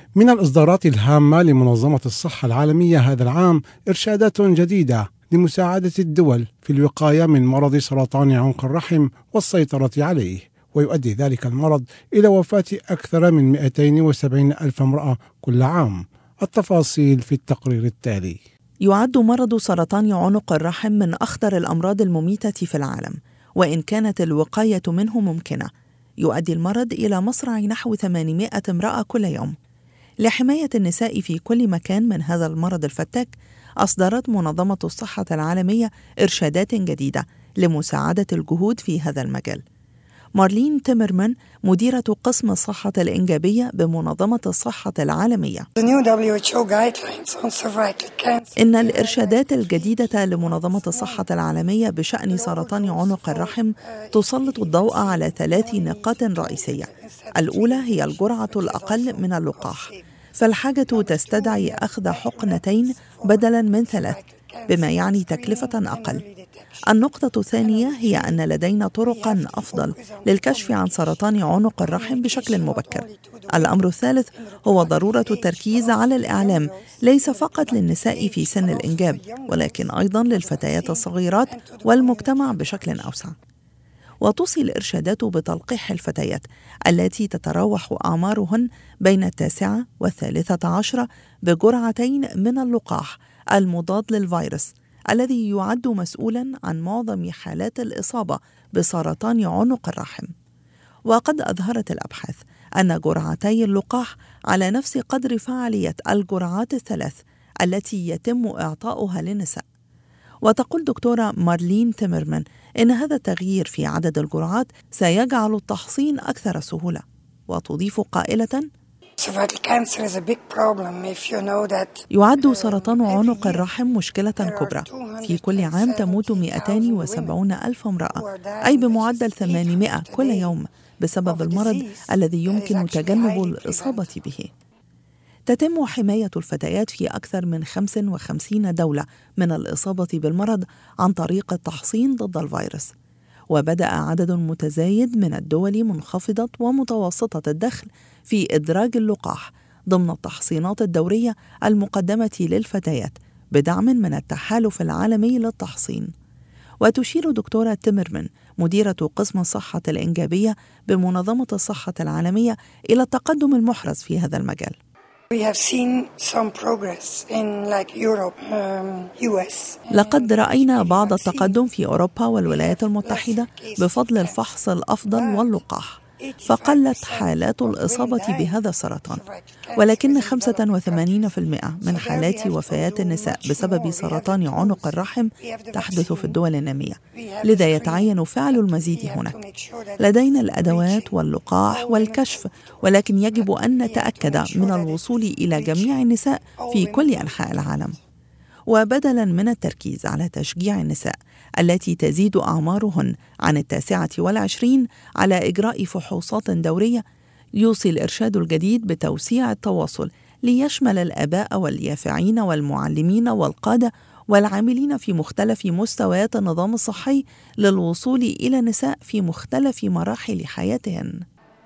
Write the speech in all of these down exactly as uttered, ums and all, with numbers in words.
من الإصدارات الهامة لمنظمة الصحة العالمية هذا العام إرشادات جديدة لمساعدة الدول في الوقاية من مرض سرطان عنق الرحم والسيطرة عليه، ويؤدي ذلك المرض إلى وفاة أكثر من مئتين وسبعين ألف امرأة كل عام. التفاصيل في التقرير التالي. يعد مرض سرطان عنق الرحم من أخطر الأمراض المميتة في العالم، وإن كانت الوقاية منه ممكنة، يؤدي المرض إلى مصرع نحو ثمانمائة امرأة كل يوم. لحماية النساء في كل مكان من هذا المرض الفتاك، أصدرت منظمة الصحة العالمية إرشادات جديدة لمساعدة الجهود في هذا المجال. مارلين تيمرمان مديرة قسم الصحة الإنجابية بمنظمة الصحة العالمية، إن الإرشادات الجديدة لمنظمة الصحة العالمية بشأن سرطان عنق الرحم تسلط الضوء على ثلاث نقاط رئيسية. الأولى هي الجرعة الأقل من اللقاح، فالحاجة تستدعي أخذ حقنتين بدلاً من ثلاث، بما يعني تكلفة أقل. النقطة الثانية هي أن لدينا طرقاً أفضل للكشف عن سرطان عنق الرحم بشكل مبكر. الأمر الثالث هو ضرورة التركيز على الإعلام، ليس فقط للنساء في سن الإنجاب، ولكن أيضاً للفتيات الصغيرات والمجتمع بشكل أوسع. وتوصي الإرشادات بتلقيح الفتيات التي تتراوح أعمارهن بين التاسعة والثالثة عشرة بجرعتين من اللقاح المضاد للفيروس الذي يعد مسؤولاً عن معظم حالات الإصابة بسرطان عنق الرحم. وقد أظهرت الأبحاث أن جرعتي اللقاح على نفس قدر فعالية الجرعات الثلاث التي يتم إعطاؤها للنساء. وتقول دكتورة مارلين تيمرمان إن هذا التغيير في عدد الجرعات سيجعل التحصين أكثر سهولة، وتضيف قائلة: يعد سرطان عنق الرحم مشكلة كبرى. في كل عام تموت مئتين وسبعين ألف امرأة، أي بمعدل ثمانمائة كل يوم، بسبب المرض الذي يمكن تجنب الإصابة به. تتم حماية الفتيات في أكثر من خمسة وخمسين دولة من الإصابة بالمرض عن طريق التحصين ضد الفيروس. وبدأ عدد متزايد من الدول منخفضة ومتوسطة الدخل في إدراج اللقاح ضمن التحصينات الدورية المقدمة للفتيات بدعم من التحالف العالمي للتحصين. وتشير دكتورة تيمرمان مديرة قسم الصحة الإنجابية بمنظمة الصحة العالمية إلى التقدم المحرز في هذا المجال. لقد رأينا بعض التقدم في أوروبا والولايات المتحدة بفضل الفحص الأفضل واللقاح، فقلت حالات الإصابة بهذا السرطان، ولكن خمسة وثمانين بالمئة من حالات وفيات النساء بسبب سرطان عنق الرحم تحدث في الدول النامية، لذا يتعين فعل المزيد هناك. لدينا الأدوات واللقاح والكشف، ولكن يجب أن نتأكد من الوصول إلى جميع النساء في كل أنحاء العالم. وبدلاً من التركيز على تشجيع النساء التي تزيد أعمارهن عن التاسعة والعشرين على إجراء فحوصات دورية، يوصي الإرشاد الجديد بتوسيع التواصل ليشمل الآباء واليافعين والمعلمين والقادة والعاملين في مختلف مستويات النظام الصحي للوصول إلى النساء في مختلف مراحل حياتهن.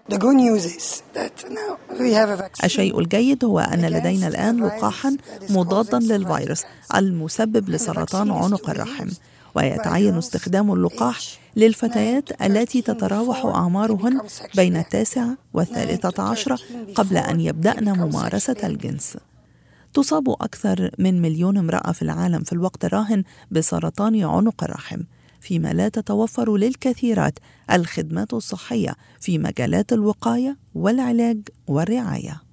الشيء الجيد هو أن لدينا الآن لقاحاً مضاداً للفيروس المسبب لسرطان عنق الرحم، ويتعين استخدام اللقاح للفتيات التي تتراوح أعمارهن بين التاسعة والثالثة عشرة قبل أن يبدأن ممارسة الجنس. تصاب أكثر من مليون امرأة في العالم في الوقت الراهن بسرطان عنق الرحم، فيما لا تتوفر للكثيرات الخدمات الصحية في مجالات الوقاية والعلاج والرعاية.